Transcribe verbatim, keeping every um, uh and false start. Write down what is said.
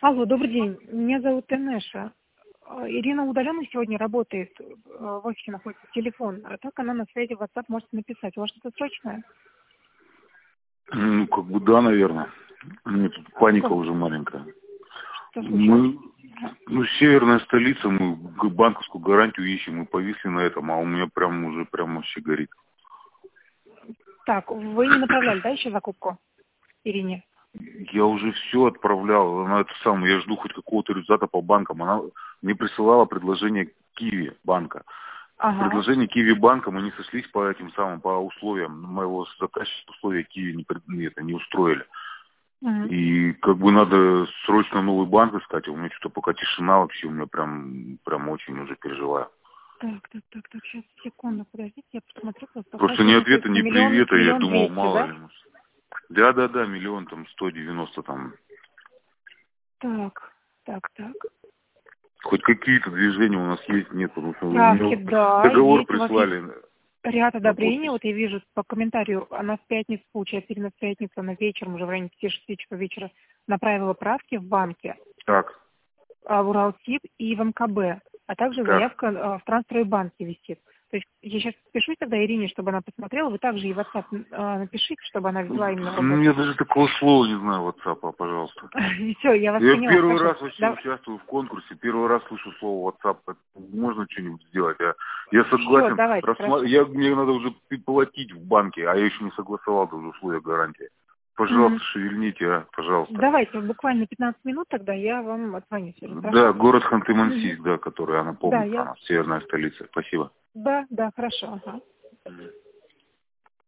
Алло, добрый день. Меня зовут Инеша. Э, Ирина удаленно сегодня работает, э, в офисе находится телефон, а так она на связи в WhatsApp может написать. У вас что-то срочное? Ну, как бы да, наверное. У меня тут А паника как? уже маленькая. Что случилось? Мы, ну, северная столица, мы г- банковскую гарантию ищем, мы повисли на этом, а у меня прям уже прям вообще горит. Так, вы не направляли, да, еще закупку Ирине? Я уже все отправлял, она это самое, я жду хоть какого-то результата по банкам. Она мне присылала предложение Киви банка. В Ага. предложении Киви банка мы не сошлись по этим самым, по условиям. Моего заказчика условия Киви не, пред- не, это, не устроили. Мгм. И как бы надо срочно новый банк искать, а у меня что-то пока тишина вообще, у меня прям, прям очень уже переживаю. Так, так, так, так, сейчас, секунду, подождите, я посмотрю, просто Просто ни оплачивается, то ответа, есть на ни миллион, привета, я миллион думал, двести, мало да? ли. Да, да, да, миллион там сто девяносто там. Так, так, так. Хоть какие-то движения у нас есть, нет, потому что Справки, мне да, договор есть, у вас есть прислали ряд на одобрений, подпись. вот я вижу по комментарию, она в пятницу, получается, именно в пятницу, она вечером, уже в районе пяти-шести часов вечера направила правки в банке, Так, а, в Уралсиб и в МКБ, а также так. заявка а, в Трансстройбанке висит. То есть я сейчас пишу тогда Ирине, чтобы она посмотрела, вы также ей в WhatsApp а, напишите, чтобы она взяла именно в Ну, работу. я даже такого слова не знаю, WhatsApp, пожалуйста. Все, я вас Я поняла, первый хорошо. раз вообще Да, участвую в конкурсе, первый раз слышу слово WhatsApp. Это можно что-нибудь сделать? Я, я все, согласен. давайте, Рассма... хорошо. Я, мне надо уже платить в банке, а я еще не согласовал даже условия гарантии. Пожалуйста, Мгм. шевельните, а, пожалуйста. Давайте, буквально пятнадцать минут, тогда я вам отзвоню сегодня, Да, хорошо? город Мгм. Ханты-Мансийск, да, который она Да, помнит, я... она северная столица. Спасибо. Да, да, хорошо, ага. Мгм.